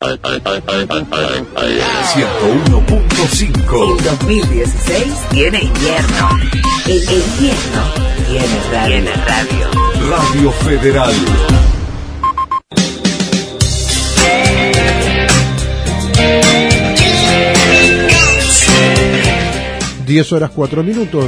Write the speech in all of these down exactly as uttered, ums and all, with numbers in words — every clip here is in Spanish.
ciento uno punto cinco. El dos mil dieciséis tiene invierno. El invierno tiene radio. Tiene radio. Radio Federal. diez horas cuatro minutos.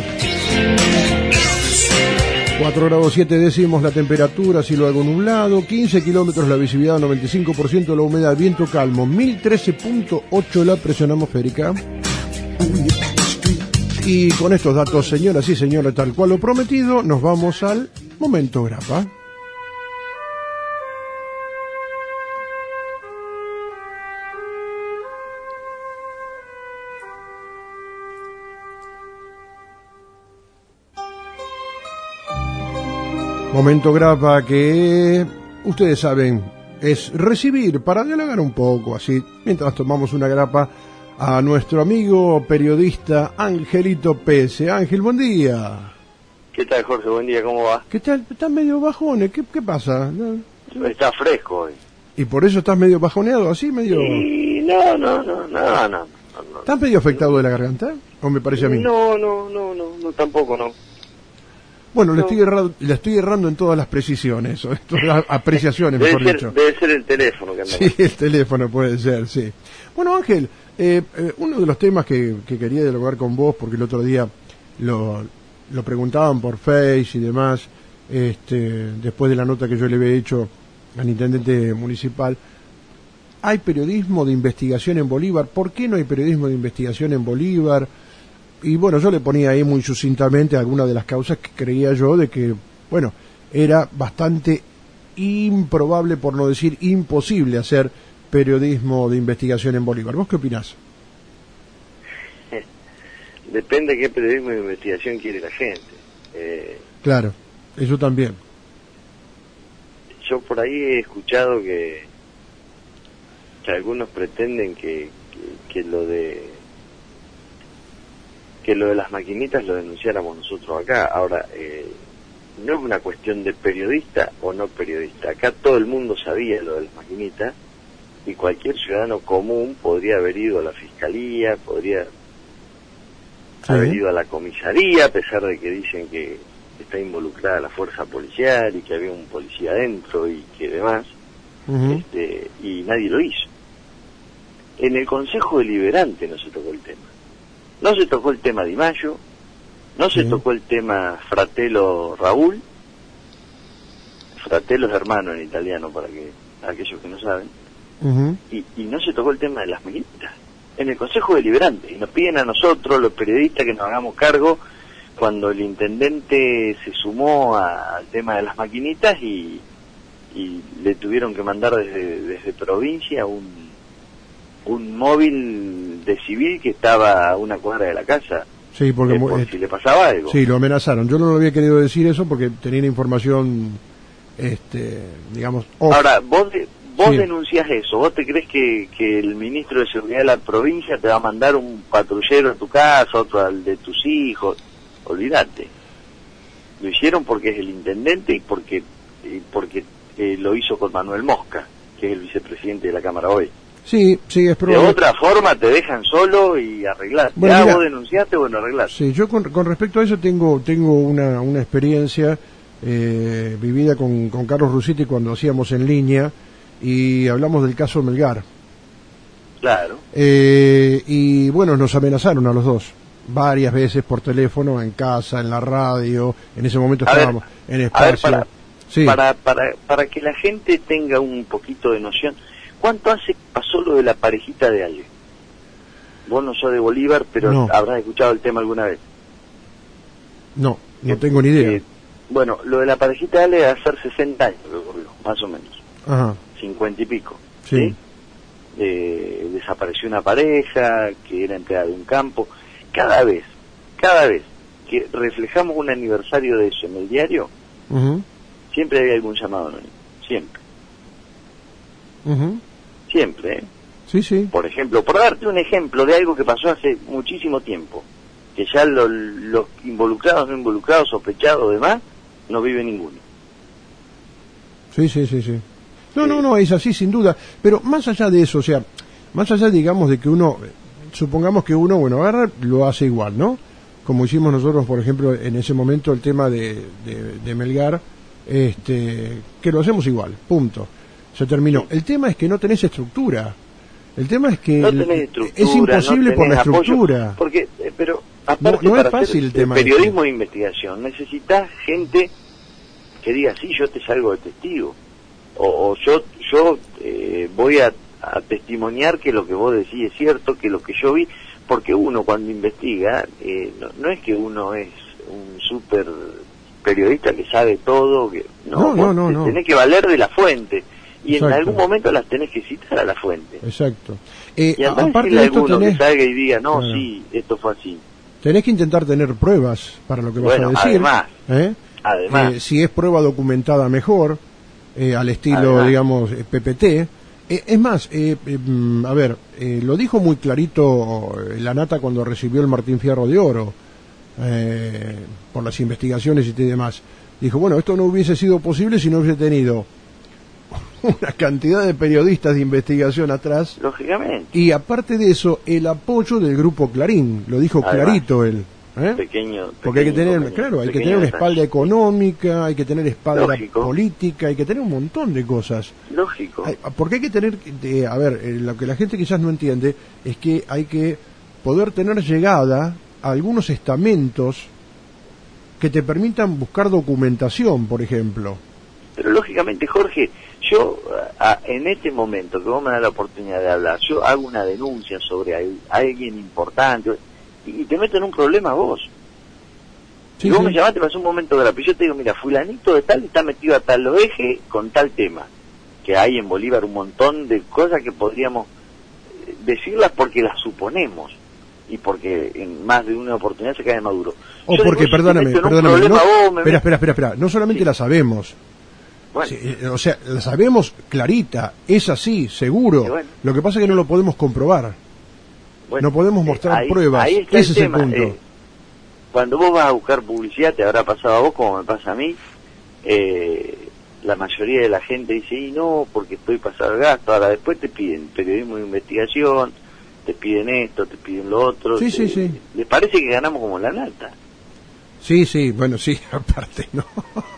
cuatro grados siete décimos la temperatura, cielo algo nublado, quince kilómetros la visibilidad, noventa y cinco por ciento la humedad, viento calmo, mil trece punto ocho la presión atmosférica. Y con estos datos, señoras y señores, tal cual lo prometido, nos vamos al momento grapa. Momento grapa que ustedes saben es recibir para dialogar un poco así mientras tomamos una grapa a nuestro amigo periodista Angelito Pese. Ángel, buen día. ¿Qué tal, Jorge? Buen día, ¿cómo va? ¿Qué tal? Estás medio bajones, ¿qué, qué pasa? ¿No? Está fresco hoy. ¿Y por eso estás medio bajoneado así, medio...? Y no, no, no, no, no, no. ¿Estás medio afectado de la garganta? ¿O me parece a mí? No, no, no, no, no tampoco, no. Bueno, no. le estoy errando, le estoy errando en todas las precisiones, o todas las apreciaciones, debe mejor ser, dicho. Debe ser el teléfono que anda. Sí, el teléfono puede ser, sí. Bueno, Ángel, eh, eh, uno de los temas que, que quería dialogar con vos, porque el otro día lo, lo preguntaban por Face y demás, este, después de la nota que yo le había hecho al intendente municipal, ¿hay periodismo de investigación en Bolívar? ¿Por qué no hay periodismo de investigación en Bolívar? Y bueno, yo le ponía ahí muy sucintamente algunas de las causas que creía yo de que, bueno, era bastante improbable, por no decir imposible, hacer periodismo de investigación en Bolívar. ¿Vos qué opinás? Depende de qué periodismo de investigación quiere la gente. Eh, claro, eso también. Yo por ahí he escuchado que, que algunos pretenden que, que, que lo de que lo de las maquinitas lo denunciáramos nosotros acá. Ahora, eh, no es una cuestión de periodista o no periodista. Acá todo el mundo sabía lo de las maquinitas y cualquier ciudadano común podría haber ido a la fiscalía, podría sí. haber ido a la comisaría, a pesar de que dicen que está involucrada la fuerza policial y que había un policía adentro y que demás, uh-huh. este, y nadie lo hizo. En el Consejo Deliberante no se tocó el tema. No se tocó el tema Di Maggio, no se sí. tocó el tema Fratello Raúl. Fratello es hermano en italiano, para que aquellos que no saben. Uh-huh. y, y no se tocó el tema de las maquinitas en el Consejo Deliberante. Y nos piden a nosotros, los periodistas, que nos hagamos cargo cuando el intendente se sumó a, al tema de las maquinitas y, y le tuvieron que mandar desde, desde provincia un un móvil de civil que estaba a una cuadra de la casa. Sí, porque eh, por eh, si le pasaba algo. Sí, lo amenazaron. Yo no lo había querido decir eso porque tenía la información, este, digamos... Off. Ahora, vos de, vos sí. denunciás eso. ¿Vos te crees que, que el ministro de Seguridad de la provincia te va a mandar un patrullero a tu casa, otro al de tus hijos? Olvídate. Lo hicieron porque es el intendente y porque, y porque eh, lo hizo con Manuel Mosca, que es el vicepresidente de la Cámara hoy. Sí, sí, es probable. De otra forma te dejan solo y arreglar. Bueno, ya mira, vos denunciaste, bueno, arreglar. Sí, yo con, con respecto a eso tengo tengo una, una experiencia eh, vivida con, con Carlos Rusiti cuando hacíamos En Línea y hablamos del caso Melgar. Claro. Eh, y bueno, nos amenazaron a los dos varias veces por teléfono, en casa, en la radio. En ese momento estábamos en espacio. A ver, para, sí. para, para, para que la gente tenga un poquito de noción, ¿cuánto hace que pasó lo de la parejita de Ale? Vos no sos de Bolívar, pero no. habrás escuchado el tema alguna vez. No, no eh, tengo ni idea. Eh, bueno, lo de la parejita de Ale debe hacer sesenta años que ocurrió, más o menos. Ajá. cincuenta y pico. Sí. ¿sí? Eh, desapareció una pareja que era empleada de un campo. Cada vez, cada vez que reflejamos un aniversario de eso en el diario, uh-huh. siempre hay algún llamado anónimo. Siempre. Uh-huh. Siempre, ¿eh? Sí, sí. Por ejemplo, por darte un ejemplo de algo que pasó hace muchísimo tiempo, que ya los lo involucrados, no involucrados, sospechados, demás, no vive ninguno. Sí, sí, sí, sí. No, no, no, es así sin duda. Pero más allá de eso, o sea, más allá, digamos, de que uno, supongamos que uno, bueno, agarra, lo hace igual, ¿no? Como hicimos nosotros, por ejemplo, en ese momento el tema de, de, de Melgar, este, que lo hacemos igual, punto. Se terminó. Sí. El tema es que no tenés estructura. El tema es que no tenés estructura, es imposible no por la estructura. Apoyo, porque, eh, pero aparte no, no para es fácil el tema periodismo de investigación necesitas gente que diga sí, yo te salgo de testigo, o, o yo yo eh, voy a, a testimoniar que lo que vos decís es cierto, que lo que yo vi, porque uno cuando investiga eh, no, no es que uno es un súper periodista que sabe todo, que no, no, no, no, tenés no. que valer de la fuente. Y Exacto. En algún momento las tenés que citar a la fuente. Exacto. Eh, y aparte de esto tenés... que salga y diga, no, claro. sí, esto fue así. Tenés que intentar tener pruebas para lo que vas bueno, a decir. Además, ¿eh? además. Eh, si es prueba documentada, mejor, eh, al estilo, además. digamos, P P T. Eh, es más, eh, eh, a ver, eh, lo dijo muy clarito la Nata cuando recibió el Martín Fierro de Oro, eh, por las investigaciones y demás. Dijo, bueno, esto no hubiese sido posible si no hubiese tenido una cantidad de periodistas de investigación atrás. Lógicamente. Y aparte de eso, el apoyo del grupo Clarín, lo dijo además, clarito él. ¿eh? Pequeño, Porque hay que tener, pequeño, claro, hay que tener una espalda económica, hay que tener espalda Lógico. política, hay que tener un montón de cosas. Lógico. Hay, porque hay que tener, eh, a ver, eh, lo que la gente quizás no entiende es que hay que poder tener llegada a algunos estamentos que te permitan buscar documentación, por ejemplo. Pero lógicamente, Jorge, yo a, en este momento que vos me das la oportunidad de hablar, yo hago una denuncia sobre a, a alguien importante y, y te meto en un problema vos. Sí, y vos sí. me llamaste, pasó un momento grave, y yo te digo, mira, fulanito de tal está metido a tal eje con tal tema, que hay en Bolívar un montón de cosas que podríamos decirlas porque las suponemos y porque en más de una oportunidad se cae de Maduro. O yo porque, digo, perdóname, si perdóname, no, vos, me espera, espera, espera, espera, no solamente sí. la sabemos. Bueno. Sí, o sea, la sabemos clarita, es así, seguro. Bueno. Lo que pasa es que no lo podemos comprobar. Bueno, no podemos mostrar eh, ahí, pruebas. Ahí está Ese el es tema. el punto. Eh, cuando vos vas a buscar publicidad, te habrá pasado a vos como me pasa a mí. Eh, la mayoría de la gente dice, y no, porque estoy pasado el gasto. Ahora después te piden periodismo de investigación, te piden esto, te piden lo otro. Sí, te, sí, sí. Les parece que ganamos como la nata. Sí, sí, bueno, sí, aparte, ¿no?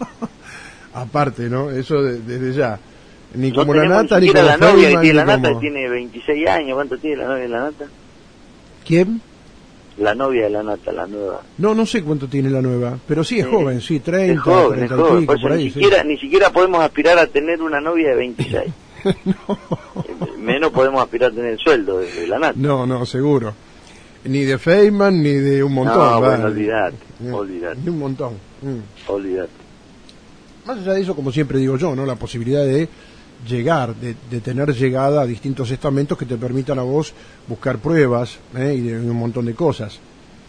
Aparte, ¿no? Eso de, desde ya. Ni no como la nata, ni como la novia que tiene la como... nata, que tiene veintiséis años. ¿Cuánto tiene la novia de la nata? ¿Quién? La novia de la nata, la nueva. No, no sé cuánto tiene la nueva, pero sí es sí. joven, sí, treinta, es joven, treinta es joven. y pico, por ahí. Ni, sí. siquiera, ni siquiera podemos aspirar a tener una novia de veintiséis. No. Menos podemos aspirar a tener el sueldo de, de la nata. No, no, seguro. Ni de Feynman, ni de un montón. No, ¿verdad? bueno, olvidate, mm. olvidate. Ni un montón. Mm. Olvidate. Más allá de eso, como siempre digo yo, ¿no? La posibilidad de llegar, de, de tener llegada a distintos estamentos que te permitan a vos buscar pruebas, ¿eh? Y de un montón de cosas.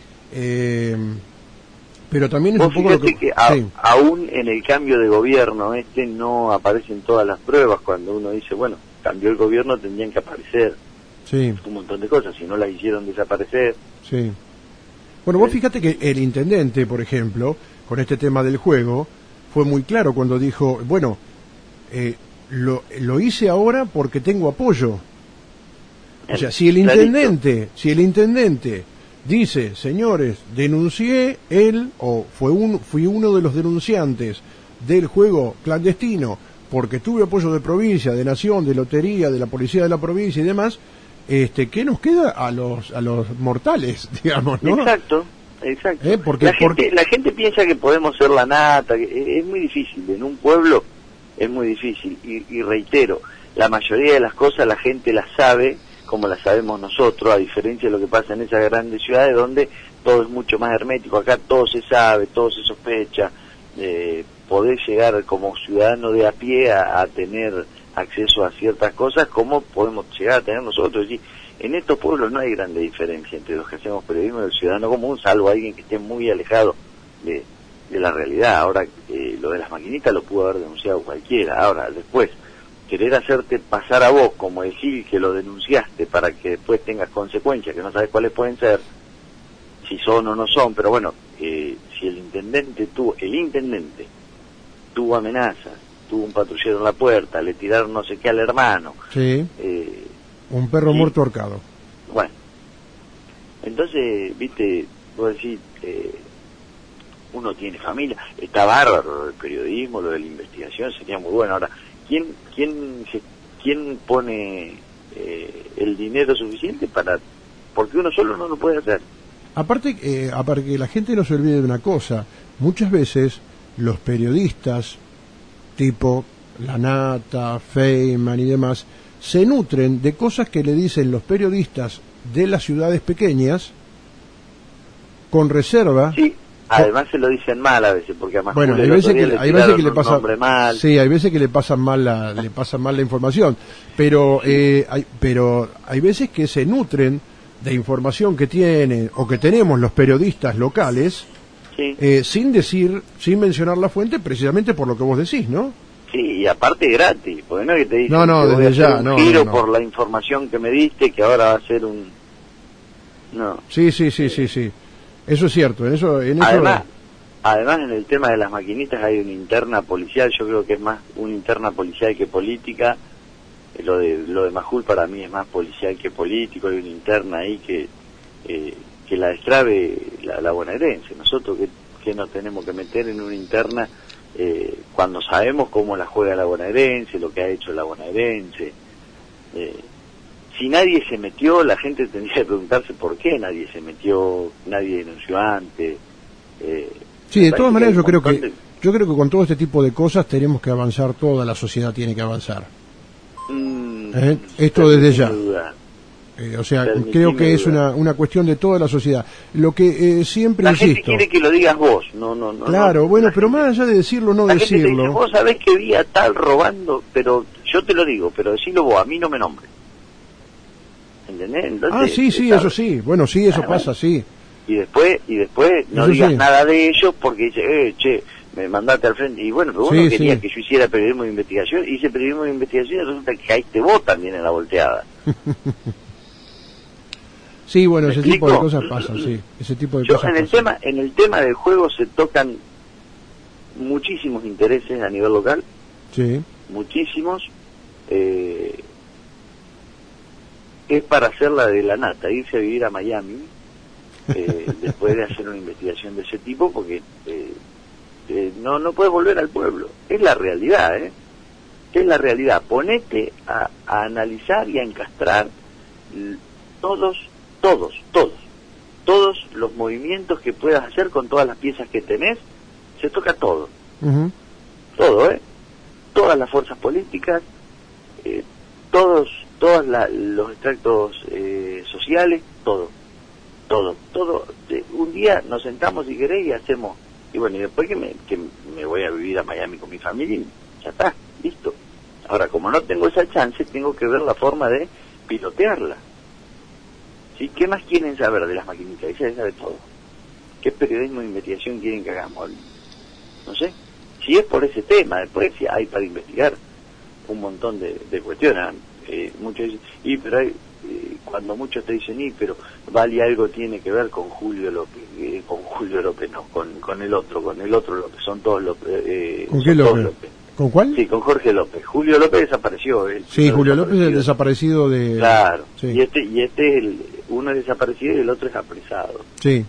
Eh, pero también es vos un poco lo que... que a, sí. aún en el cambio de gobierno este no aparecen todas las pruebas. Cuando uno dice, bueno, cambió el gobierno, tendrían que aparecer sí. un montón de cosas, si no las hicieron desaparecer. Sí. Bueno, vos fíjate que el intendente, por ejemplo, con este tema del juego, fue muy claro cuando dijo, bueno, eh, lo, lo hice ahora porque tengo apoyo. O sea, si el intendente, si el intendente dice, señores, denuncié él, o fue un, fui uno de los denunciantes del juego clandestino, porque tuve apoyo de provincia, de nación, de lotería, de la policía de la provincia y demás, este, ¿qué nos queda a los a los mortales, digamos, no? Exacto, exacto. ¿Eh? Porque, la, porque... Gente, la gente piensa que podemos ser la nata, que es muy difícil, en un pueblo es muy difícil, y, y reitero, la mayoría de las cosas la gente las sabe como las sabemos nosotros, a diferencia de lo que pasa en esas grandes ciudades donde todo es mucho más hermético. Acá todo se sabe, todo se sospecha, eh, podés llegar como ciudadano de a pie a, a tener acceso a ciertas cosas como podemos llegar a tener nosotros. Y en estos pueblos no hay grande diferencia entre los que hacemos periodismo y el ciudadano común, salvo alguien que esté muy alejado de, de la realidad. Ahora, eh, lo de las maquinitas lo pudo haber denunciado cualquiera. Ahora, después, querer hacerte pasar a vos como el Gil que lo denunciaste para que después tengas consecuencias que no sabes cuáles pueden ser, si son o no son, pero bueno, eh, si el intendente tuvo, el intendente tuvo amenazas estuvo un patrullero en la puerta, le tiraron no sé qué al hermano. Sí. Eh, Un perro sí. muerto ahorcado. Bueno, entonces, viste, vos decís, eh, uno tiene familia, está bárbaro el periodismo, lo de la investigación, sería muy bueno. Ahora, ¿quién quién se, quién pone eh, el dinero suficiente para...? Porque uno solo no lo puede hacer. Aparte, eh, aparte que la gente no se olvide de una cosa, muchas veces los periodistas, tipo La Nata, Feynman y demás, se nutren de cosas que le dicen los periodistas de las ciudades pequeñas con reserva. Sí, además se lo dicen mal a veces, porque además bueno, Julio hay el veces otro día que le hay veces que le tiraron un pasa nombre mal. sí, hay veces que le pasan mal la le pasan mal la información, pero eh, hay, pero hay veces que se nutren de información que tienen o que tenemos los periodistas locales, Sí. eh, sin decir, sin mencionar la fuente, precisamente por lo que vos decís, ¿no? Sí, y aparte gratis, porque no es que te dicen No, no, que voy desde a hacer ya, un no, giro no, no. por la información que me diste, que ahora va a ser un... No. Sí, sí, sí, sí, sí. Eso es cierto, en eso en eso Además, además en el tema de las maquinitas hay una interna policial, yo creo que es más una interna policial que política. Lo de lo de Majul para mí es más policial que político, hay una interna ahí que eh, que la destrabe la, la bonaerense. Nosotros que, que nos tenemos que meter en una interna eh, cuando sabemos cómo la juega la bonaerense, lo que ha hecho la bonaerense. Eh, si nadie se metió, la gente tendría que preguntarse por qué nadie se metió, nadie denunció antes. Eh, sí, de todas maneras yo creo que de... yo creo que con todo este tipo de cosas tenemos que avanzar, toda la sociedad tiene que avanzar. Mm, ¿Eh? Esto desde ya. Duda. Eh, o sea, Permitime creo que es dudar. una, una cuestión de toda la sociedad. Lo que eh, siempre La insisto. gente quiere que lo digas vos, no, no, no. Claro, no, bueno, la pero gente, más allá de decirlo o no la gente te dice, decirlo. vos sabés que vi a tal robando, pero yo te lo digo, pero decilo vos, a mí no me nombres. ¿Entendés? Entonces, Ah, sí, sí, ¿sabes? eso sí. Bueno, sí, eso Ah, pasa, bueno. sí. Y después, y después no Eso digas sí. nada de ellos porque dice, eh, che, me mandaste al frente. Y bueno, pero vos Sí, no querías sí. que yo hiciera periodismo de investigación, hice periodismo de investigación y resulta que caíste vos también en la volteada. Sí, bueno, ¿Me ese explico? tipo de cosas pasan, sí. Ese tipo de Yo cosas en el pasan. tema, en el tema del juego se tocan muchísimos intereses a nivel local, Sí. muchísimos. Eh, es para hacer la de La Nata, irse a vivir a Miami eh, después de hacer una investigación de ese tipo, porque eh, eh, no no puedes volver al pueblo. Es la realidad, ¿eh? Es la realidad. Ponete a, a analizar y a encastrar l- todos, todos, todos, todos los movimientos que puedas hacer con todas las piezas que tenés. Se toca todo, Ujú. todo, ¿eh? Todas las fuerzas políticas, eh, todos todos la, los extractos eh, sociales, todo, todo, todo. Eh, un día nos sentamos, si querés, y hacemos, y bueno, y después que me, que me voy a vivir a Miami con mi familia, y ya está, listo. Ahora, como no tengo esa chance, tengo que ver la forma de pilotearla. ¿Sí? ¿Qué más quieren saber de las maquinitas? Ella sabe todo. ¿Qué periodismo de investigación quieren que hagamos? No sé. Si es por ese tema, después si hay para investigar un montón de, de cuestiones. Eh, muchos dicen, y pero hay, eh, cuando muchos te dicen, y pero vale algo tiene que ver con Julio López, eh, con Julio López no, con, con el otro, con el otro López, son todos López. Eh, ¿Con son qué todos López? López. ¿Con cuál? Sí, con Jorge López. Julio López desapareció. El Sí, primero Julio López es el desaparecido. desaparecido de... Claro, Sí. y este y este es el, uno es desaparecido y el otro es apresado. Sí.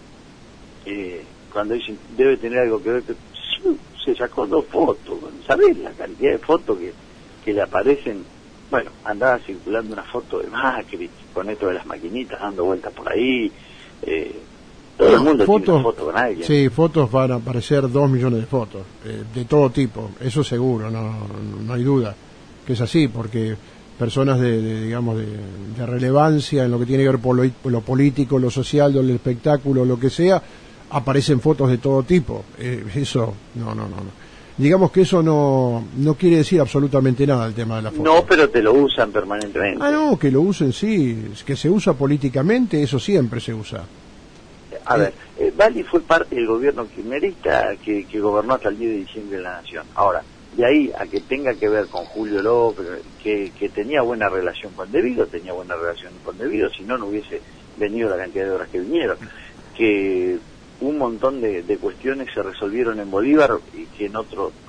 Eh, cuando dicen, debe tener algo que ver, que se sacó dos fotos, ¿sabés la cantidad de fotos que, que le aparecen? Bueno, andaba circulando una foto de Macri con esto de las maquinitas dando vueltas por ahí, eh, todo el mundo tiene una foto con alguien. Sí, fotos van a aparecer dos millones de fotos, eh, de todo tipo, eso seguro, no, no hay duda que es así, porque personas de, de digamos, de, de relevancia en lo que tiene que ver por lo, lo político, lo social, lo, el espectáculo, lo que sea, aparecen fotos de todo tipo. Eh, eso, no, no, no, no. Digamos que eso no, no quiere decir absolutamente nada el tema de la foto. No, pero te lo usan permanentemente. Ah, no, que lo usen, sí, que se usa políticamente, eso siempre se usa. A ver, eh, Bali fue parte del gobierno kirchnerista que, que gobernó hasta el diez de diciembre de la Nación. Ahora, de ahí a que tenga que ver con Julio López, que, que tenía buena relación con Devido, tenía buena relación con Devido, si no, no hubiese venido la cantidad de horas que vinieron. Que un montón de, de cuestiones se resolvieron en Bolívar y que en otro,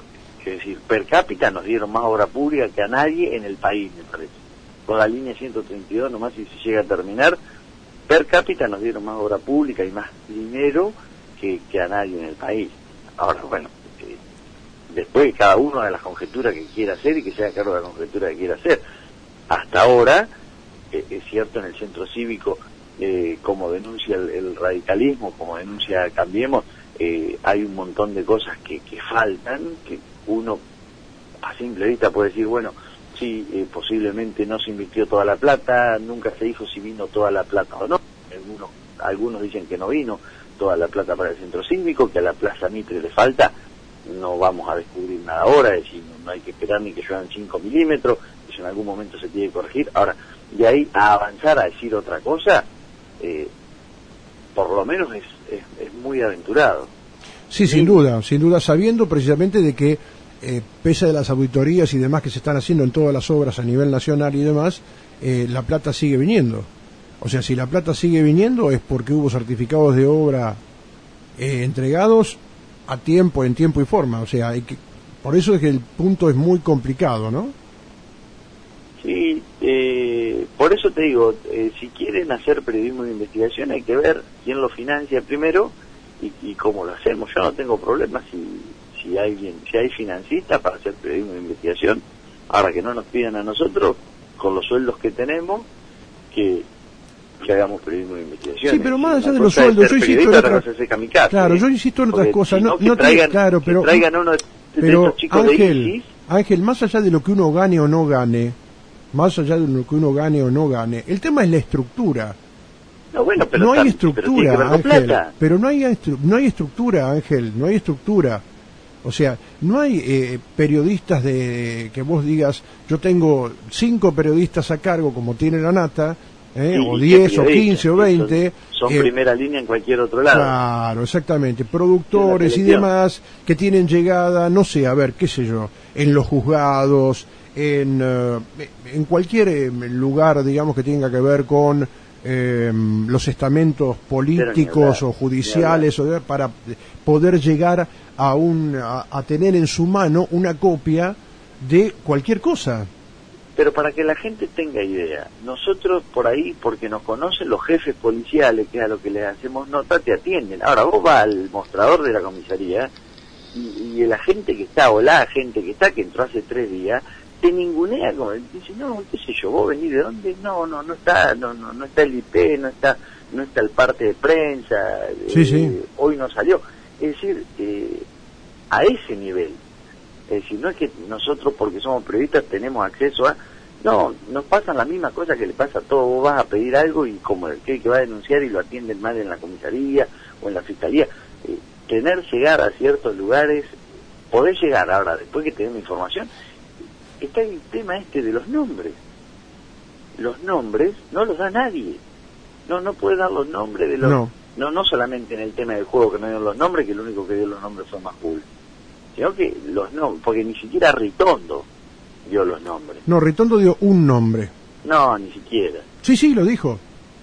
Es decir, per cápita nos dieron más obra pública que a nadie en el país, me parece. Con la línea ciento treinta y dos, nomás si se llega a terminar, per cápita nos dieron más obra pública y más dinero que, que a nadie en el país. Ahora, bueno, eh, después cada uno de las conjeturas que quiera hacer y que se haga cargo de la conjetura que quiera hacer. Hasta ahora, eh, es cierto, en el centro cívico, eh, como denuncia el, el radicalismo, como denuncia Cambiemos, eh, hay un montón de cosas que, que faltan, que uno a simple vista puede decir, bueno, sí, eh, posiblemente no se invirtió toda la plata, nunca se dijo si vino toda la plata o no. Algunos, algunos dicen que no vino toda la plata para el centro cívico, que a la Plaza Mitre le falta. No vamos a descubrir nada ahora, es decir, no hay que esperar ni que lluevan cinco milímetros, eso en algún momento se tiene que corregir. Ahora, de ahí a avanzar a decir otra cosa, eh, por lo menos es, es, es muy aventurado. Sí, sin duda, sin duda, sabiendo precisamente de que, eh, pese a las auditorías y demás que se están haciendo en todas las obras a nivel nacional y demás, eh, la plata sigue viniendo. O sea, si la plata sigue viniendo es porque hubo certificados de obra eh, entregados a tiempo, en tiempo y forma. O sea, hay que, por eso es que el punto es muy complicado, ¿no? Sí, eh, por eso te digo, eh, si quieren hacer periodismo de investigación hay que ver quién lo financia primero y, y cómo lo hacemos. Yo no tengo problemas si, si hay bien, si hay financistas para hacer periodismo de investigación. Ahora que no nos pidan a nosotros, con los sueldos que tenemos, que, que hagamos periodismo de investigación. Sí, pero más allá de los sueldos, yo insisto en otra... kamikaze, claro, ¿eh? yo insisto en otras Porque cosas. si No, no, que no traigan, te... claro, pero, que traigan uno de, pero de estos chicos Ángel, de ISIS. Ángel, más allá de lo que uno gane o no gane, más allá de lo que uno gane o no gane, el tema es la estructura. No, bueno, pero no hay tam, estructura, pero Ángel, plata. pero no hay estru no hay estructura, Ángel, no hay estructura. O sea, no hay eh, periodistas de que vos digas, yo tengo cinco periodistas a cargo como tiene la Nata, eh, Sí, o diez o quince o veinte. Son, son eh, primera línea en cualquier otro lado. Claro, exactamente. Productores y selección. demás que tienen llegada, no sé, a ver, qué sé yo, en los juzgados, en, uh, en cualquier eh, lugar, digamos, que tenga que ver con eh, los estamentos políticos hablar, o judiciales, o de, para poder llegar a, un, a, a tener en su mano una copia de cualquier cosa. Pero para que la gente tenga idea, nosotros por ahí, porque nos conocen los jefes policiales, que es a lo que les hacemos nota, te atienden. Ahora vos vas al mostrador de la comisaría y, y el agente que está, o la agente que está, que entró hace tres días, te ningunea, como dice, no, qué sé yo, vos venís de dónde, no, no, no está, no, no, no está el I P, no está, no está el parte de prensa, sí, eh, sí. hoy no salió. Es decir, eh, a ese nivel. Es decir, no es que nosotros, porque somos periodistas, tenemos acceso a... No, nos pasan la misma cosa que le pasa a todos. Vos vas a pedir algo y como el que va a denunciar y lo atienden mal en la comisaría o en la fiscalía. Eh, tener, llegar a ciertos lugares, poder llegar ahora, después que tenemos información, está el tema este de los nombres. Los nombres no los da nadie. No, no puede dar los nombres de los... No. No, no solamente en el tema del juego que no dio los nombres, que el único que dio los nombres fue Majul, sino que los nombres, porque ni siquiera Ritondo dio los nombres. No, Ritondo dio un nombre. No, ni siquiera. Sí, sí, lo dijo.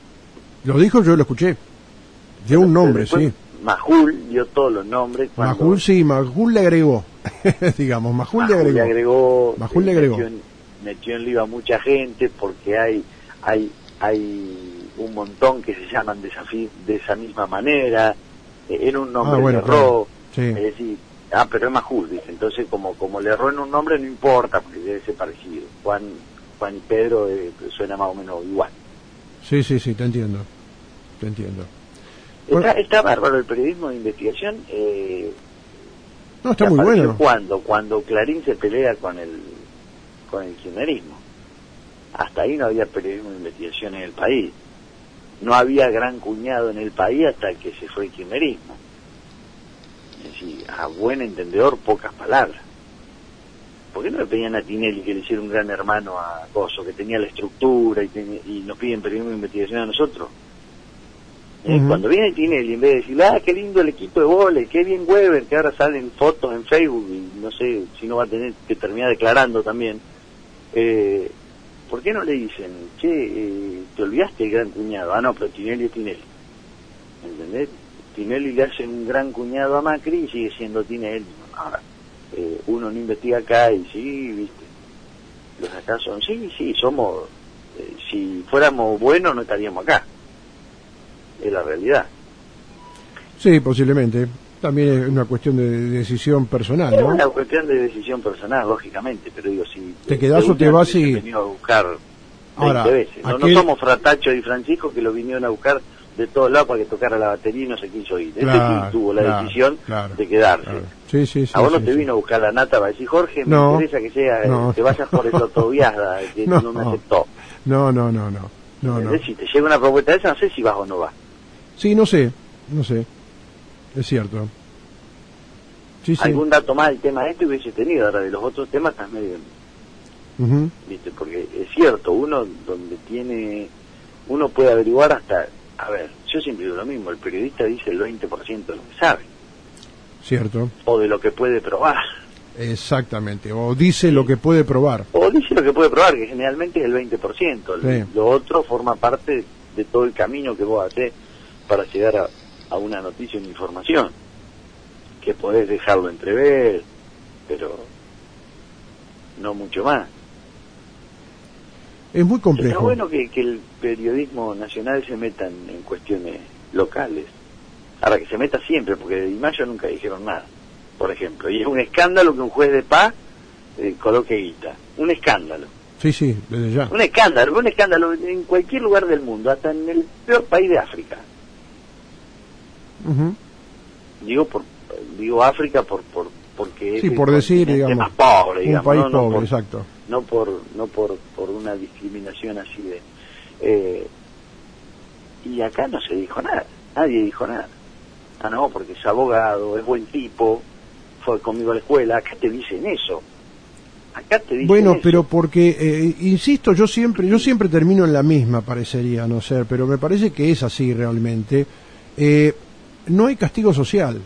Lo dijo, yo lo escuché. Dio un nombre, sí. Majul dio todos los nombres. Cuando Majul, sí, Majul le agregó. Digamos, Majul, Majul le agregó. le agregó. Majul le eh, agregó. Metió en, metió en lío a mucha gente porque hay, hay, hay un montón que se llaman de esa, fi- de esa misma manera. Eh, era un nombre Ah, bueno, que erró. claro. Sí. Es decir, ah, pero es Majul, dice. Entonces, como como le erró en un nombre, no importa, porque debe ser parecido. Juan Juan y Pedro eh, suena más o menos igual. Sí, sí, sí, te entiendo. Te entiendo. Está, Bueno, está bárbaro el periodismo de investigación. Eh, no, está que muy apareció bueno. Cuando, cuando Clarín se pelea con el, con el kirchnerismo. Hasta ahí no había periodismo de investigación en el país. No había gran cuñado en el país hasta que se fue el kirchnerismo. Es decir, a buen entendedor, pocas palabras. ¿Por qué no le pedían a Tinelli que le hiciera un gran hermano a Coso, que tenía la estructura y, ten, y nos piden periodismo de investigación a nosotros? ¿Eh? Uh-huh. Cuando viene Tinelli, en vez de decir, ah, qué lindo el equipo de vóley, qué bien Weber, que ahora salen fotos en Facebook y no sé si no va a tener que terminar declarando también, eh, ¿por qué no le dicen, che, eh, te olvidaste del gran cuñado? Ah, no, pero Tinelli es Tinelli. ¿Entendés? Tinelli le hace un gran cuñado a Macri y sigue siendo Tinelli. Ahora, eh, uno no investiga acá y sí, viste, los acá son, sí, sí, somos, eh, si fuéramos buenos no estaríamos acá, es la realidad. Sí, posiblemente. También es una cuestión de decisión personal, Es ¿no? una cuestión de decisión personal, lógicamente, pero digo, si... ¿Te quedás o te última vas vez y...? he venido a buscar Ahora, veinte veces. No, aquel- no somos Fratacho y Francisco que lo vinieron a buscar de todos lados para que tocara la batería y no se quiso ir. Claro, Este sí tuvo la claro, decisión claro, de quedarse. claro. Sí, sí, sí. A vos no sí, te sí. vino a buscar la nata para decir, Jorge, me No, interesa que sea, no. que vayas por el Otoviazda, que No. no, me aceptó. No, no, no, no. No, no. ¿Entendés? Si te llega una propuesta de esa, no sé si vas o no vas. Sí, no sé, no sé. Es cierto. Sí, sí. Algún dato más del tema este hubiese tenido, ahora de los otros temas estás medio... Ujú. ¿Viste? Porque es cierto, uno donde tiene, uno puede averiguar hasta, a ver, yo siempre digo lo mismo, el periodista dice el veinte por ciento de lo que sabe, Cierto. o de lo que puede probar, Exactamente. O dice lo que puede probar. o dice lo que puede probar, que generalmente es el veinte por ciento, Sí. lo otro forma parte de todo el camino que vos hacés para llegar a, a una noticia, una información, que podés dejarlo entrever, pero no mucho más. Es muy Está complejo. bueno que, que el periodismo nacional se meta en, en cuestiones locales. Ahora, que se meta siempre, porque de Di Maio nunca dijeron nada, por ejemplo. Y es un escándalo que un juez de paz eh, coloque guita. Un escándalo. Sí, sí, desde ya. Un escándalo, un escándalo en cualquier lugar del mundo, hasta en el peor país de África. Ujú. Digo por digo África por por porque Sí, es el por decir, continente digamos, más pobre, un digamos, país no, no pobre, por- exacto. no por no por por una discriminación así de eh, y acá no se dijo nada, nadie dijo nada. Ah, no, porque es abogado, es buen tipo, fue conmigo a la escuela. Acá te dicen eso, acá te dicen Bueno, eso. pero porque, eh, insisto, yo siempre yo siempre termino en la misma, parecería no ser, pero me parece que es así realmente. Eh, no hay castigo social,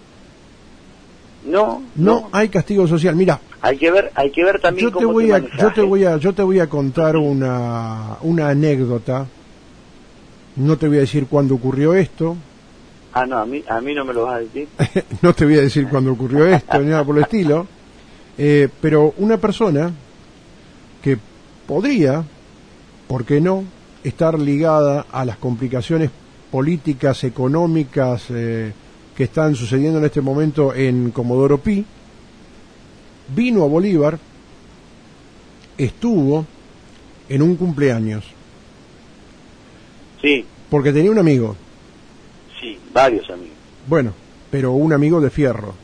no, no, no, hay castigo social. Mira, hay que ver, hay que ver también yo te cómo voy te a manejas, yo te ¿eh? voy a yo te voy a contar una una anécdota. No te voy a decir cuándo ocurrió esto, Ah, no, a mí a mí no me lo vas a decir. no te voy a decir cuándo ocurrió esto ni nada por el estilo, eh, pero una persona que podría, ¿por qué no?, estar ligada a las complicaciones políticas, económicas eh, que están sucediendo en este momento en Comodoro Pi, vino a Bolívar, estuvo en un cumpleaños, Sí, porque tenía un amigo, sí, varios amigos. bueno, pero un amigo de fierro.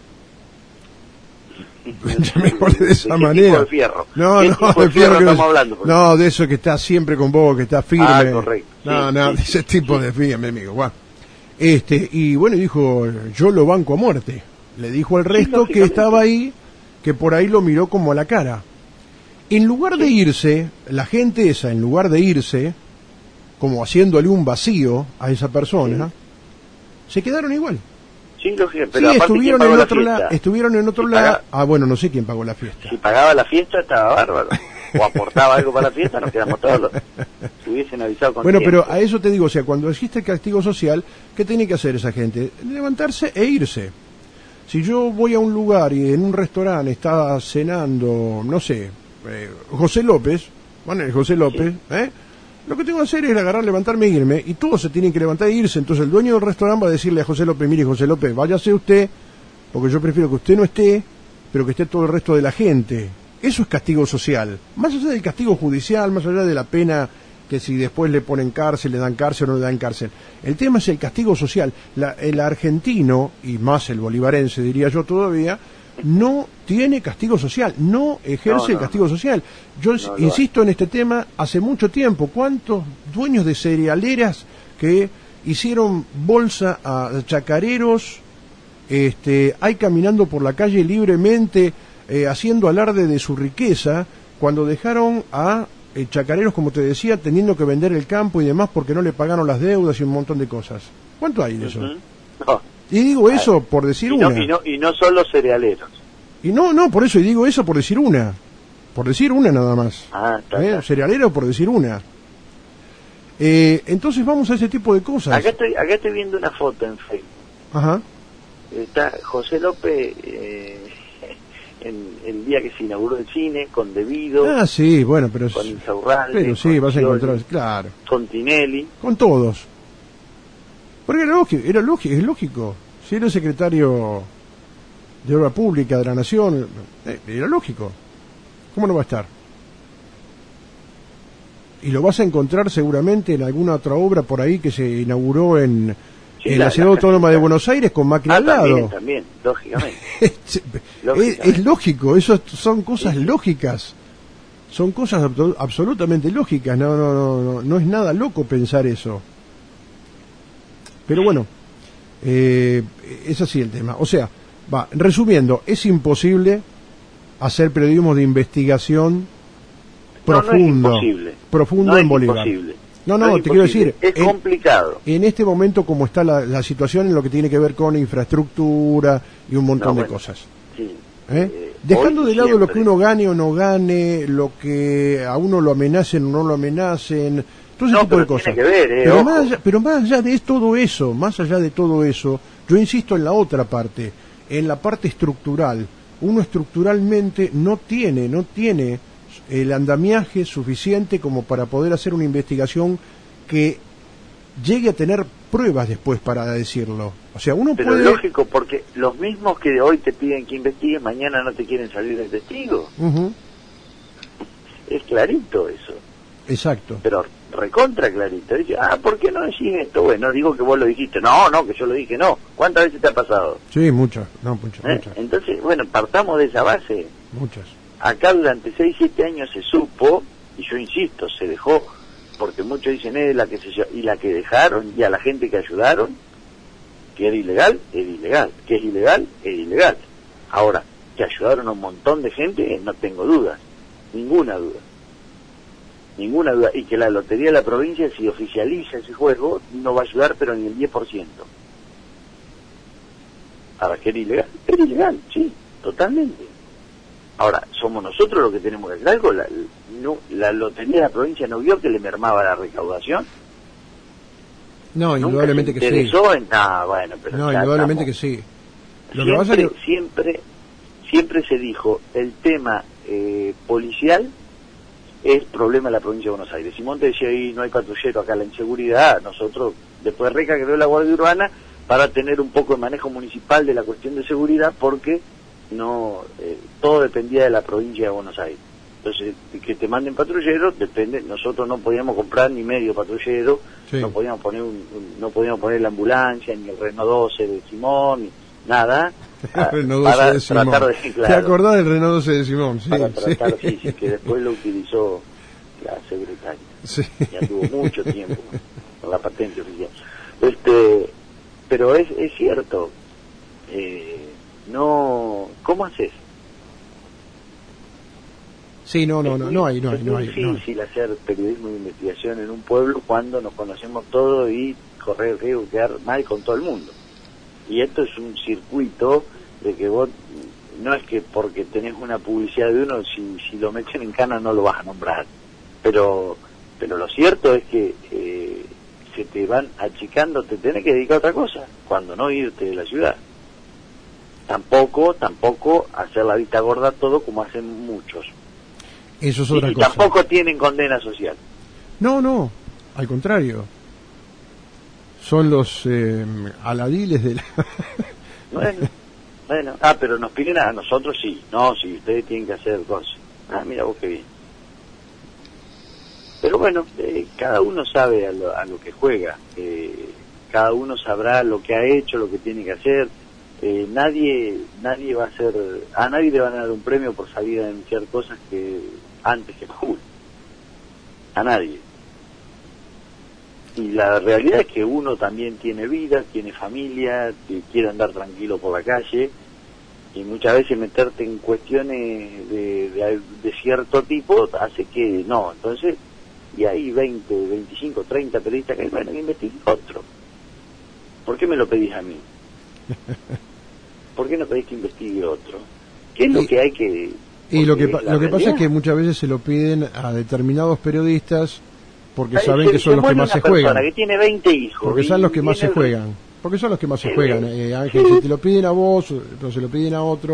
Llamémosle de esa ¿De qué manera. tipo de fierro? No, ¿Qué no, tipo de de fierro fierro que estamos no, hablando? Porque- no, de eso que está siempre con vos, que está firme. Ah, correcto. No, Sí, no, sí, de ese sí, tipo sí. de fierro, mi amigo. Guau. Este, y bueno, dijo, yo lo banco a muerte. Le dijo al resto que lógicamente. estaba ahí, que por ahí lo miró como a la cara. En lugar de irse, la gente esa, en lugar de irse, como haciéndole un vacío a esa persona, se quedaron igual. Sí, lógico, Sí, pero aparte, ¿quién estuvieron pagó en la otro lado, fiesta? estuvieron en otro Si lado. paga- Ah, bueno, no sé quién pagó la fiesta. Si pagaba la fiesta estaba bárbaro. O aportaba algo para la fiesta, nos quedamos todos los... Si hubiesen avisado con Bueno, tiempo. pero a eso te digo, o sea, cuando existe el castigo social, ¿qué tiene que hacer esa gente? Levantarse e irse. Si yo voy a un lugar y en un restaurante está cenando, no sé, eh, José López, bueno, el José López, ¿eh? Lo que tengo que hacer es agarrar, levantarme e irme, y todos se tienen que levantar e irse. Entonces el dueño del restaurante va a decirle a José López, mire José López, váyase usted, porque yo prefiero que usted no esté, pero que esté todo el resto de la gente. Eso es castigo social. Más allá del castigo judicial, más allá de la pena que si después le ponen cárcel, le dan cárcel o no le dan cárcel. El tema es el castigo social. La, el argentino, y más el bolivarense diría yo todavía, no tiene castigo social, no ejerce No, no, el castigo social. Yo No lo insisto en este tema hace mucho tiempo. ¿Cuántos dueños de cerealeras que hicieron bolsa a chacareros este, hay caminando por la calle libremente, eh, haciendo alarde de su riqueza, cuando dejaron a eh, chacareros, como te decía, teniendo que vender el campo y demás porque no le pagaron las deudas y un montón de cosas? ¿Cuánto hay de eso? Ujú. No. Y digo eso por decir Y no, una. y, no, y no son los cerealeros. Y no, no, por eso, y digo eso por decir una. Por decir una nada más. Ah, está, ¿Eh? está. Cerealero por decir una. Eh, entonces vamos a ese tipo de cosas. Acá estoy, acá estoy viendo una foto en Facebook. Ajá. Está José López, eh, en el día que se inauguró el cine, con Debido, Ah, sí, bueno, pero... con Insaurralde, Pero sí, con vas a Scioli, encontrar, claro, con Tinelli. con todos. Porque era lógico, era lógico, es lógico. Si era el secretario de Obra Pública de la Nación, eh, era lógico. ¿Cómo no va a estar? Y lo vas a encontrar seguramente en alguna otra obra por ahí que se inauguró en, Sí, en la- la Ciudad la Autónoma casita. de Buenos Aires con Macri Ah, al lado. también, también, lógicamente. es, Lógicamente. es lógico, eso son cosas Sí, sí. lógicas. Son cosas abso- absolutamente lógicas, no, no, no, no, no es nada loco pensar eso. Pero bueno, eh, es así el tema. O sea, va, resumiendo, es imposible hacer periodismo de investigación No, no es profundo, imposible. profundo No en es Bolívar. imposible. No, no, es te quiero imposible. decir, Es en- complicado. En este momento, como está la, la situación en lo que tiene que ver con infraestructura y un montón No, de bueno, cosas. Sí. ¿Eh? Eh, Dejando hoy de lado lo siempre. que uno gane o no gane, lo que a uno lo amenacen o no lo amenacen, todo ese No, tipo de pero cosas. tiene que ver, eh, pero, ojo. más allá, pero más allá de todo eso, más allá de todo eso, yo insisto en la otra parte, en la parte estructural. Uno estructuralmente no tiene, no tiene el andamiaje suficiente como para poder hacer una investigación que llegue a tener pruebas después para decirlo. O sea, uno Pero puede... es lógico, porque los mismos que hoy te piden que investigues, mañana no te quieren salir de testigo. Ujú, Es clarito eso. exacto. Pero recontra clarito. Dice, ah, ¿por qué no decís esto? Bueno, digo que vos lo dijiste. No, no, que yo lo dije, no. ¿Cuántas veces te ha pasado? Sí, muchas, no, muchas, ¿Eh? muchas, Entonces, bueno, partamos de esa base. muchas. Acá durante seis siete años se supo, y yo insisto, se dejó, porque muchos dicen, eh, la que se, y la que dejaron, y a la gente que ayudaron, que era ilegal, era ilegal, que es ilegal, es ilegal. Ahora, que ayudaron a un montón de gente, no tengo dudas, ninguna duda, ninguna duda, y que la Lotería de la Provincia, si oficializa ese juego, no va a ayudar, pero ni el diez por ciento. Ahora, que era ilegal, era ilegal, sí, totalmente. Ahora, somos nosotros los que tenemos que hacer algo. La, no, la Lotería de la Provincia no vio que le mermaba la recaudación. No, Nunca indudablemente se que sí. interesó en... Ah, bueno, pero No, ya indudablemente que estamos. sí. Lo que Siempre, pasa es que... siempre, siempre se dijo, el tema eh, policial es problema de la provincia de Buenos Aires. Simón te decía, ahí no hay patrullero acá, la inseguridad. Nosotros, después Reca creó la Guardia Urbana para tener un poco de manejo municipal de la cuestión de seguridad, porque no eh, todo dependía de la provincia de Buenos Aires. Entonces, que te manden patrulleros depende. Nosotros no podíamos comprar ni medio patrullero, Sí. no podíamos poner un, un- no podíamos poner la ambulancia ni el Renault doce de Simón ni nada a- Renault doce para de Simón. tratar de ¿Te claro, acordás del Renault doce de Simón? Sí, para tratar sí. sí, sí, que después lo utilizó la secretaria. Sí. Ya tuvo mucho tiempo con la patente oficial. Este, pero es, es cierto, eh, no, ¿cómo haces? Sí, no, no, Es no, muy- no hay, no hay, es no muy hay. No hay. difícil hacer periodismo de investigación en un pueblo cuando nos conocemos todos y correr el riesgo de quedar mal con todo el mundo. Y esto es un circuito de que vos, no es que porque tenés una publicidad de uno, si, si lo meten en cana no lo vas a nombrar. Pero, pero lo cierto es que eh, se te van achicando, te tenés que dedicar a otra cosa, cuando no irte de la ciudad. Tampoco, tampoco hacer la vista gorda todo como hacen muchos. Eso es Y, otra y cosa. tampoco tienen condena social. No, no, al contrario. Son los eh, aladiles de la... Bueno, bueno, ah, pero nos piden a nosotros sí, no, sí, ustedes tienen que hacer cosas. Ah, mira vos qué bien. Pero bueno, eh, cada uno sabe a lo, a lo que juega, eh, cada uno sabrá lo que ha hecho, lo que tiene que hacer. Eh, nadie, nadie va a hacer, a nadie le van a dar un premio por salir a denunciar cosas que antes que Jul. A nadie. Y la realidad es que uno también tiene vida, tiene familia, que quiere andar tranquilo por la calle, y muchas veces meterte en cuestiones de, de, de cierto tipo hace que no. Entonces, y hay veinte, veinticinco, treinta periodistas que bueno, que investiguen otro. ¿Por qué me lo pedís a mí? ¿Por qué no pedís que investigue otro? ¿Qué es lo Y- que hay que...? Y lo que, porque pa- la lo que pasa es realidad- que muchas veces se lo piden a determinados periodistas porque Ay, saben se- que son se los que muere más se una persona juegan. que tiene veinte hijos. Porque y son los que más se tiene- juegan. Porque son los que más se Sí, juegan. sí. Eh, Ángel, si te lo piden a vos, no se lo piden a otro.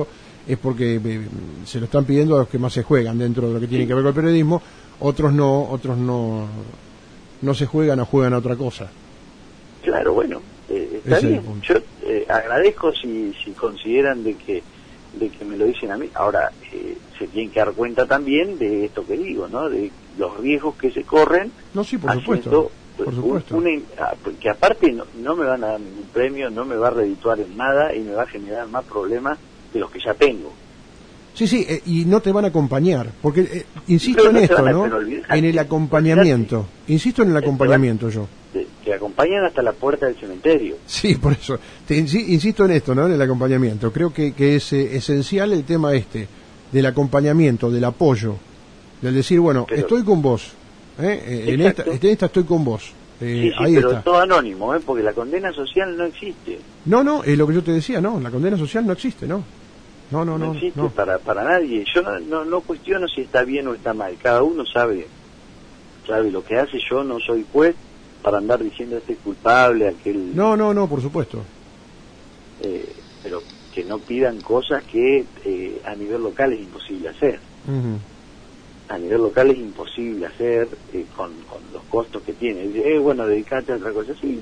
es porque eh, se lo están pidiendo a los que más se juegan dentro de lo que tiene que ver con el periodismo, otros no, otros no, no se juegan o juegan a otra cosa. Claro, bueno, eh, está Ese bien. es el punto. Yo eh, agradezco si, si consideran de que de que me lo dicen a mí. Ahora, eh, se tienen que dar cuenta también de esto que digo, ¿no? De los riesgos que se corren. No, sí, por haciendo, supuesto. pues, Por supuesto. un- una- que aparte no, no me van a dar ningún premio, no me va a redituar en nada y me va a generar más problemas de los que ya tengo. Sí, sí, eh, y no te van a acompañar, porque eh, insisto Pero en no te esto, van a- ¿no? pero olvidate, En el acompañamiento. Insisto en el Te van- acompañamiento yo. Te, te acompañan hasta la puerta del cementerio. Sí, por eso. Te insi- insisto en esto, ¿no? En el acompañamiento. Creo que, que es eh, esencial el tema este, del acompañamiento, del apoyo, del decir, bueno, Pero- estoy con vos, ¿eh? Eh, en, esta, Exacto. en esta estoy con vos. Eh, Sí, sí, ahí pero está. todo anónimo, ¿eh? Porque la condena social no existe. No, no, es lo que yo te decía, no, la condena social no existe, ¿no. No, no, No, no. existe no. para para nadie. Yo no, no, no cuestiono si está bien o está mal. Cada uno sabe sabe lo que hace. Yo no soy juez para andar diciendo este es culpable, aquel... No, no, no, por supuesto. eh, pero que no pidan cosas que eh, a nivel local es imposible hacer. Ujú. A nivel local es imposible hacer eh, con, con los costos que tiene. Eh, bueno, dedicarte a otra cosa. Sí,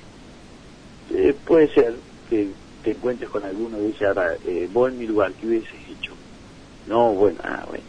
eh, puede ser que te encuentres con alguno y dice, ahora, eh, vos en mi lugar, ¿qué hubieses hecho? No, bueno, ah, bueno.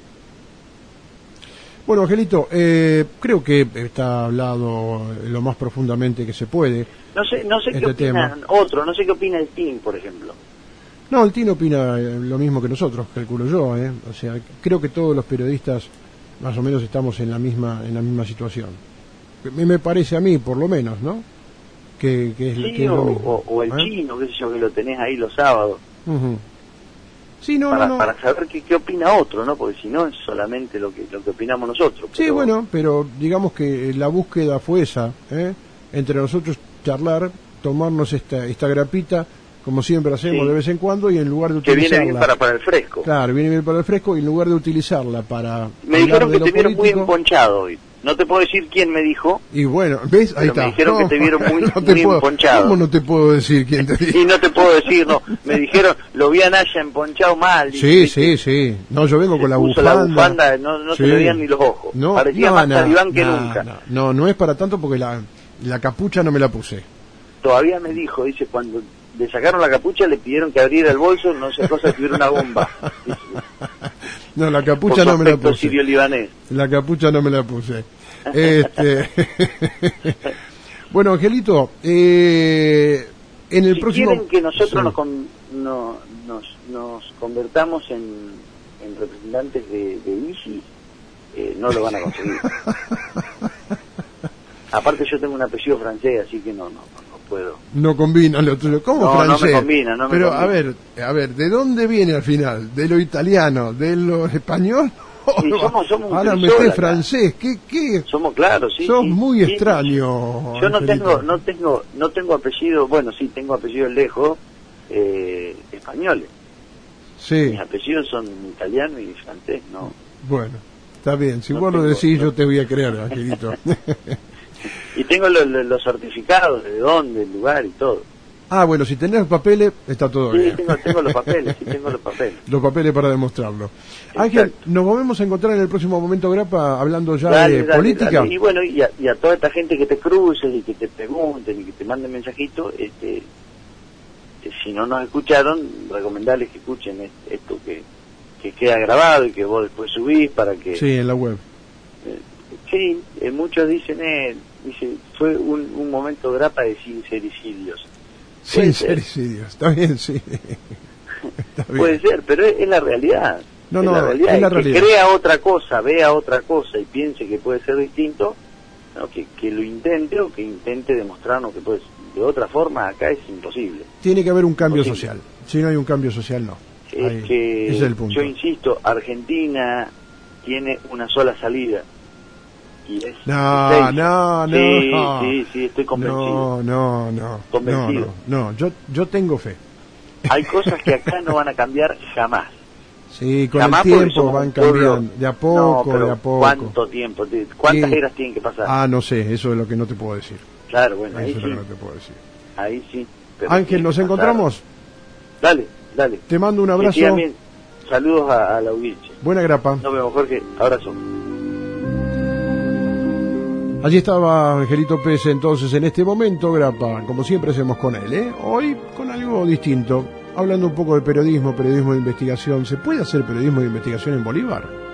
Bueno, Angelito, eh, creo que está hablado lo más profundamente que se puede. No sé, no sé Este qué opina tema. otro, no sé qué opina el team, por ejemplo. No, el Tino opina eh, lo mismo que nosotros, calculo yo, ¿eh? O sea, creo que todos los periodistas más o menos estamos en la misma en la misma situación. Me, me parece a mí, por lo menos, ¿no? Que, que es, Sí, que es o, lo mismo. o- o el ¿eh? chino, qué sé yo, que lo tenés ahí los sábados, Ujú. Sí, no, para, no, no. para saber qué, qué opina otro, ¿no? Porque si no es solamente lo que lo que opinamos nosotros. Sí, pero- bueno, pero digamos que la búsqueda fue esa, ¿eh? Entre nosotros charlar, tomarnos esta esta grapita, como siempre hacemos Sí. de vez en cuando, y en lugar de que utilizarla... viene bien para, para el fresco. Claro, viene bien para el fresco, y en lugar de utilizarla para Me hablar dijeron de que lo te vieron muy político... emponchado hoy. No te puedo decir quién me dijo, Y bueno, ¿ves? Ahí Pero está. me dijeron que te vieron muy- no te muy puedo, emponchado. ¿Cómo no te puedo decir quién te dijo? y no te puedo decir, no. Me dijeron, lo vi a Naya emponchado mal. y- Sí, y- sí, sí. No, yo vengo se con la puso bufanda. la bufanda, no, no Sí. se le veían ni los ojos. No, Parecía no, más no, talibán que no, nunca. No, no, no es para tanto porque la, la capucha no me la puse. Todavía me dijo, dice, cuando le sacaron la capucha le pidieron que abriera el bolso, no sé cosa, que hubiera una bomba. Dice, No, la por capucha su no me la aspecto puse. sirio-libanés. La capucha no me la puse. Este... Bueno, Angelito, eh, en el Si próximo... quieren que nosotros Sí. nos, con- no- nos, nos convertamos en, en representantes de, de ISIS, eh, no lo van a conseguir. Aparte yo tengo un apellido francés, así que no, no, no, no puedo. No combina lo tuyo. ¿Cómo No, no me francés? combina, no me Pero combina. a ver, a ver, ¿de dónde viene al final? ¿De lo italiano? ¿De lo español? Sí, somos- somos un Ahora me crisol esté acá. francés. ¿Qué, qué? Somos claros, sí. Sos sí, muy sí. extraño. Yo no Angelito. tengo, no tengo, no tengo apellido, bueno, sí tengo apellidos lejos, eh, españoles. Sí, Mis apellidos son italiano y francés, no. bueno, está bien. Si No vos lo tengo- decís, no. yo te voy a creer, Angelito. Y tengo lo- lo- los certificados de dónde, el lugar y todo. Ah, bueno, si tenés los papeles, está todo Sí, bien. tengo, tengo los papeles, sí tengo los papeles. Los papeles para demostrarlo. Ángel, Exacto. nos volvemos a encontrar en el próximo Momento Grapa hablando ya Dale, de dale, política. dale. Y bueno, y a, y a toda esta gente que te cruces y que te pregunten y que te manden mensajitos, este, eh, si no nos escucharon, recomendarles que escuchen es- esto que, que queda grabado y que vos después subís para que... Sí, en la web. Eh, sí, eh, muchos dicen, eh, dice, fue un, un momento grapa de sincericidios. Puede Sin ser. sericidios. Está bien, sí. Está bien. Puede ser, pero es, es la realidad. No, es no, la realidad. es la El que realidad. crea otra cosa, vea otra cosa y piense que puede ser distinto, no, que, que lo intente o que intente demostrarnos que puede ser. De otra forma, acá es imposible. Tiene que haber un cambio Posible. social. Si no hay un cambio social, no. Es Ahí, que, ese es el punto. yo insisto, Argentina tiene una sola salida. Y es No, es seis. no, no. Sí, no. sí, sí, estoy convencido. No, no, no. Convencido. No, no, no. Yo, yo tengo fe. Hay cosas que acá no van a cambiar jamás. Sí, con Jamás el porque tiempo somos van un pueblo- cambiando. De a poco, No, pero de a poco. ¿cuánto tiempo? ¿Cuántas Sí. eras tienen que pasar? Ah, no sé, eso es lo que no te puedo decir. Claro, bueno, ahí Eso es sí, lo que no te puedo decir. ahí sí. pero Ángel, tiene nos que pasar. encontramos. Dale, dale. Te mando un Que abrazo. sigan bien. Saludos a, a la audiencia. Buena grapa. Nos vemos, Jorge. Abrazo. Allí estaba Angelito Pérez entonces en este momento, grapa, como siempre hacemos con él, ¿eh? Hoy con algo distinto, hablando un poco de periodismo, periodismo de investigación. ¿Se puede hacer periodismo de investigación en Bolívar?